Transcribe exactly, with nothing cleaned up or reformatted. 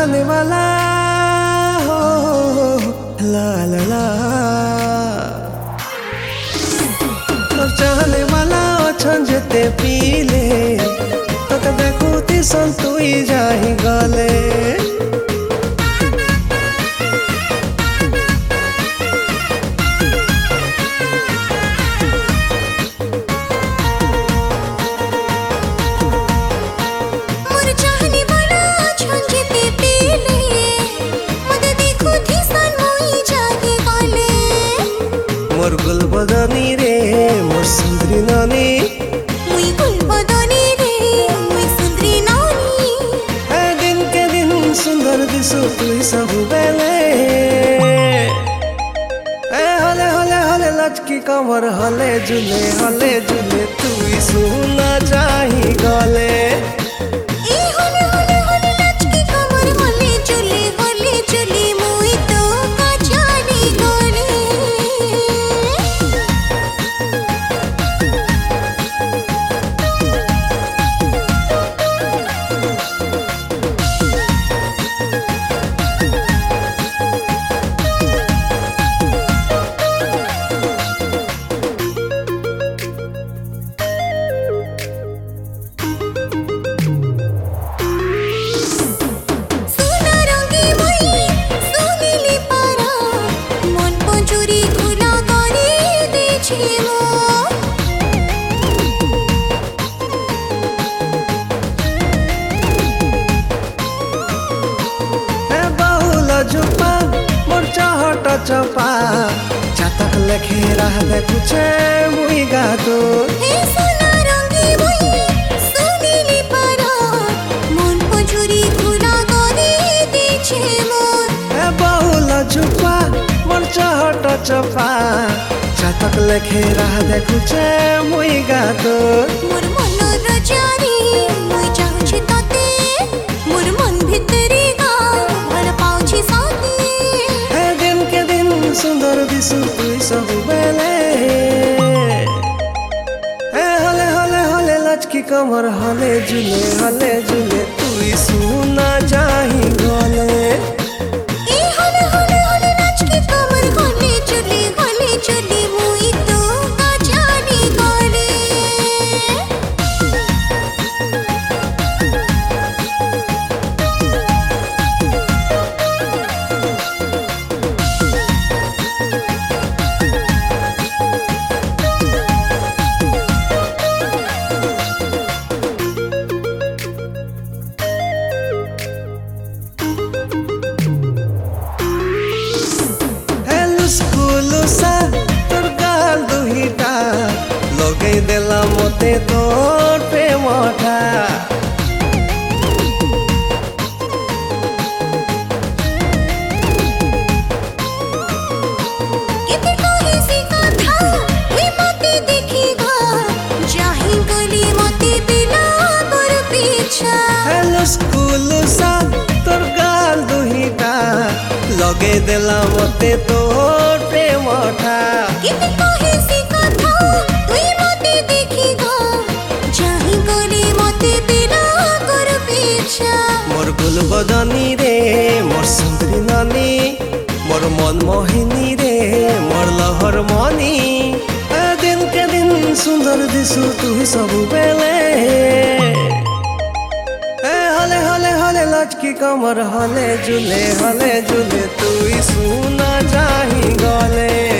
चाहने वाला हो ला ला ला तोर चाहने वाला अछन जेते पीले तोके देखुती संतुई जाही गले मोर गुल बदनी रे मोर सुंदरी नानी मुई गुल बदनी रे मुई सुंदरी नानी ए दिन के दिन सुंदर दिसु तुई सब बेले ए हले हले हले लचकी कमर हले झूले हले झूले तुई सुना जाही गले ए हले हले हले लचकी कमर हले झूले हले झूले मुई तो काचानी गले चुपा मोर चाहट चपा चातक लेखे रह दे कुछ मुई गातो हे सोना रंगी मुई सुनीली पारा मन पंजुरी खुला करे देछे मोर हे बहुल चुपा मोर चाहट चपा चातक लेखे रह दे कुछ मुई गातो मोर मन रजारी मुई चाहछे ताते मोर मन भितरी सुंदर दिसु तुई सब बेले ए हले हले हले लचकी कमर हले झूले हले झूले तुई सुना जाही गले ए हले हले हले लचकी कमर हले झूले हले झूले मुई तो काचानी गले स्कूलुसा तोर गाल दुहिटा लगे देला मते तोर प्रेमटा केते कहे सी कथा वे मते देखिगा जाही गली मते दिला पर पीछा हेलो स्कूलुसा तोर गाल दुहिटा लगे देला मते तोर प्रेमटा केते कहे सी कथा वे मते देखिगा जाही गली मते दिला पर पीछा मोर गुल बदनी रे मोर सुंदरी नानी मोर मन मोहिनी रे मोर लहर मनी ए दिन के दिन सुंदर दिसु तुई सब बेले ए हले हले हले लचकी कमर हले झूले हले झूले तुई सुना जाही गले।